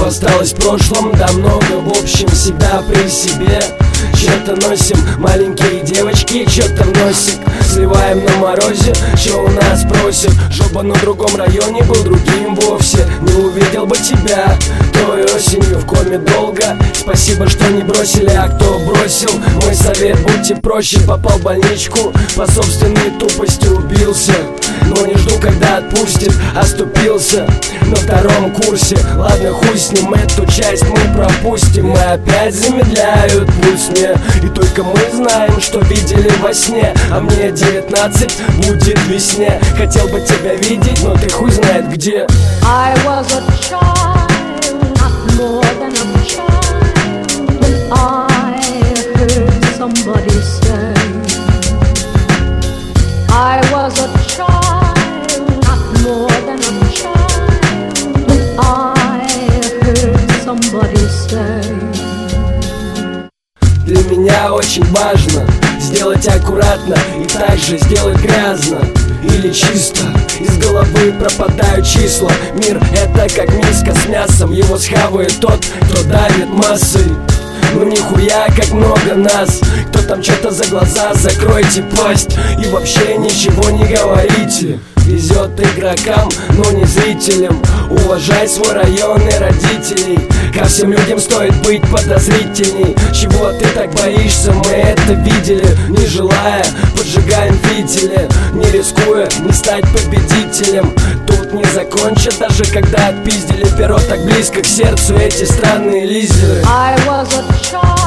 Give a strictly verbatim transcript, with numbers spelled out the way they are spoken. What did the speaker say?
осталось в прошлом, да много в общем всегда при себе. Чё-то носим, маленькие девочки, чё-то носик сливаем на морозе, чё у нас просят. Жоба на другом районе был другим вовсе. Не увидел бы тебя той осенью в коме долго. Спасибо, что не бросили, а кто бросил, мой совет: будьте проще. Попал в больничку, по собственной тупости убился, но не жду, когда отпустит, оступился на втором курсе. Ладно, хуй с ним, эту часть мы пропустим. Мы опять замедляют пульс мне, и только мы знаем, что видели во сне. А мне девятнадцать, будет весне. Хотел бы тебя видеть, но ты хуй знает где. I was a child, not more than a child, when I heard somebody say, I was a child, not more than a child, when I heard somebody say. Для меня очень важно сделать аккуратно и также сделать грязно или чисто. Из головы пропадают числа. Мир — это как миска с мясом, его схавает тот, кто давит массой. Ну нихуя, как много нас. Кто там что-то за глаза, закройте пасть и вообще ничего не говорите. Везет игрокам, но не зрителям. Уважай свой район и родителей. Ко всем людям стоит быть подозрительней. Чего ты так боишься, мы это видели. Не желая, поджигаем фитили, не рискуя не стать победителем. Тут не закончат, даже когда отпиздили перо так близко к сердцу эти странные лизеры. I was a child.